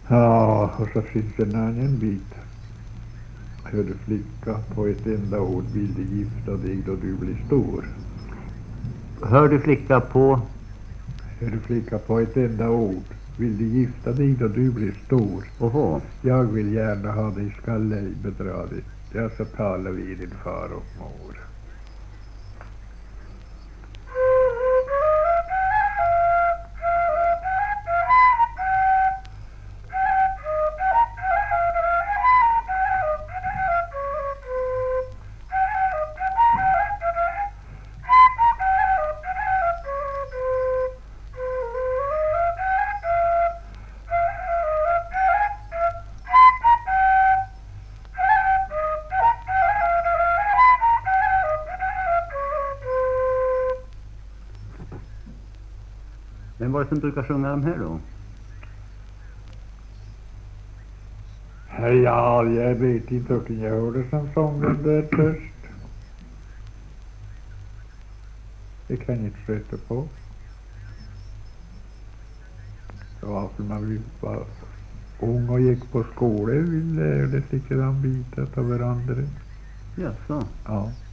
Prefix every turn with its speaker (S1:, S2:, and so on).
S1: Ja, och så finns en annan bit. Hör du flicka, på ett enda ord vill du gifta dig då du blir stor.
S2: Hör du flicka på?
S1: Hör du flicka, på ett enda ord vill du gifta dig då du blir stor.
S2: Oho.
S1: Jag vill gärna ha dig, skall ej bedra dig. Jag ska tala vid din far och mor.
S2: Vem var det som brukar sjunga de här då?
S1: Ja, jag vet inte och jag hörde som sången där först. Det kan jag inte sköta på. Så varför man var ung och gick på skolan, vi lärde sig likadant bitar av varandra.
S2: Jaså?
S1: Ja.